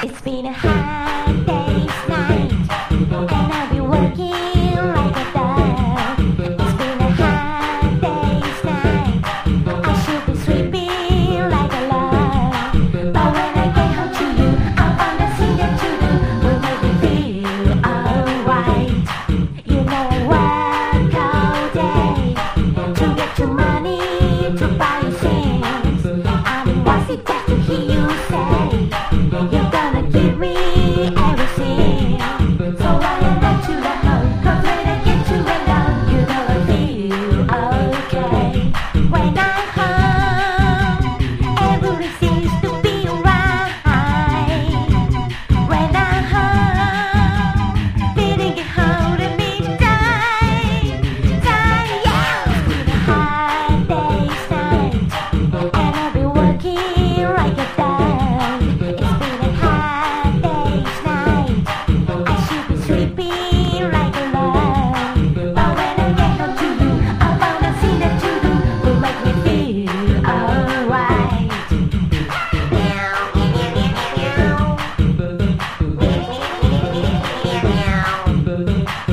It's been a hard day's night, and I've been working like a dog. It's been a hard day's night, I should be sleeping like a log. But when I get home to you, I found the thing that you do will make me feel alright. You know I work all day to get your money to buy you things. And what's it just to hear you say you're gonna give me everything? So I am back to the home, 'cause when I get to the love, you're gonna feel okay. When I'm home, everything seems to be right. When I'm home, feeling it holding me tight, tight, yeah. It's been a hard day's night, and I've been working like a dog. It's been a hard day's night, I should be sleeping like a log. But when I get home to you, I found a thing that you do will make me feel alright. Meow, meow, meow, meow, meow. Meow, meow, meow, meow, meow.